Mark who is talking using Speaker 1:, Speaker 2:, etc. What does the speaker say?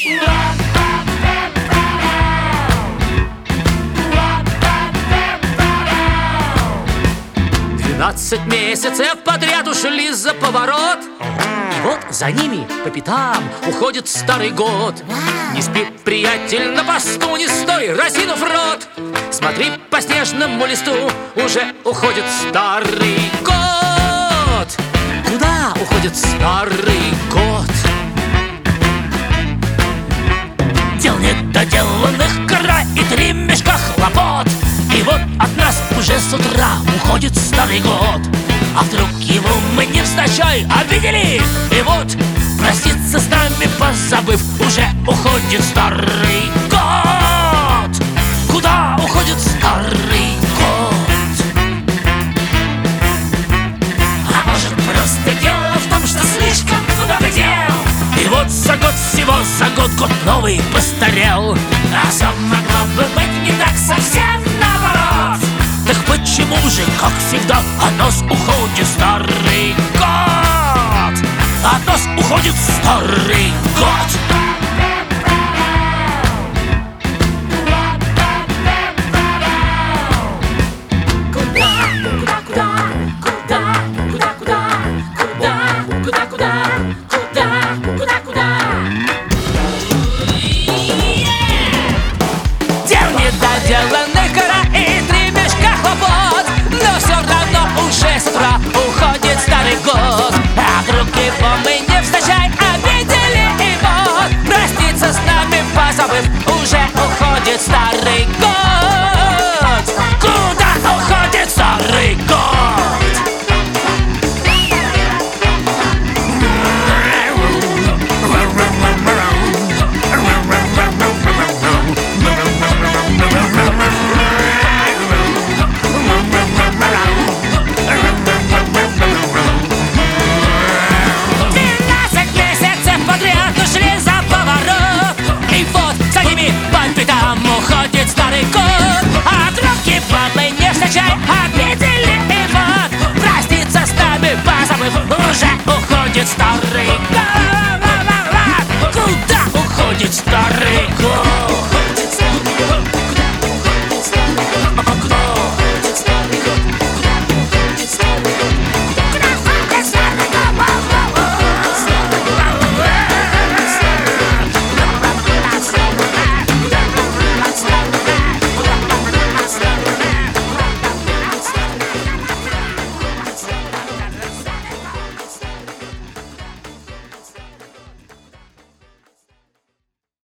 Speaker 1: 12 месяцев подряд ушли за поворот. И вот за ними по пятам уходит старый год. Не спи, приятель, на посту не стой, разинув рот. Смотри, по снежному листу уже уходит старый год. Куда уходит старый год? Дел недоделанных гора и 3 мешка хлопот. И вот от нас уже с утра уходит старый год. А вдруг его мы невзначай обидели? И вот проститься с нами позабыв, уже уходит старый год. Куда уходит старый год? А может, просто дело в том, что слишком много дел? И вот за год, всего за год новый постарел. А все могло бы быть не так совсем наоборот. Так почему же, как всегда, от нас уходит старый год? От нас уходит старый год.